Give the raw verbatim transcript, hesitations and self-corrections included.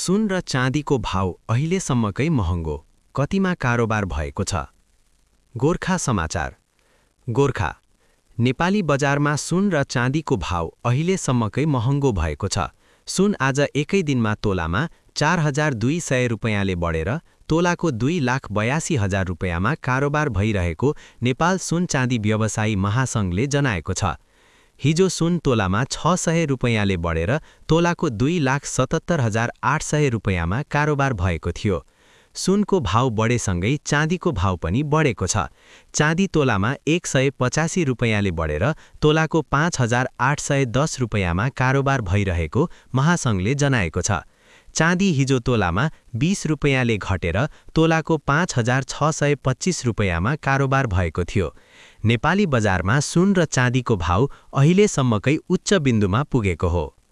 सुन र चाँदीको भाव अहिलेसम्मकै महँगो, कतिमा कारोबार भएको छ। गोर्खा समाचार। गोर्खा। नेपाली बजारमा सुन र चाँदीको भाव अहिलेसम्मकै महँगो भएको छ। सुन आज एकै दिनमा तोलामा चार हजार दुई सय रुपैयाँले बढेर तोलाको दुई लाख बयासी हजार रुपैयाँमा कारोबार भइरहेको नेपाल सुन चाँदी व्यवसायी महासङ्घले जनाएको छ। हिजो सुन तोलामा छ सय रुपैयाँले बढेर तोलाको दुई लाख सतहत्तर हजार आठ सय रुपैयाँमा कारोबार भएको थियो। सुनको भाव बढेसँगै चाँदीको भाव पनि बढेको छ। चाँदी तोलामा एक सय पचासी रुपैयाँले बढेर तोलाको पाँच हजार आठ सय दस रुपैयाँमा कारोबार भइरहेको महासङ्घले जनाएको छ। चाँदी हिजो तोलामा बीस रुपैयाँले घटेर तोलाको पाँच हजार छ सय पच्चिस रुपैयाँमा कारोबार भएको थियो। नेपाली बजारमा सुन र चाँदीको भाव अहिलेसम्मकै उच्च बिन्दुमा पुगेको हो।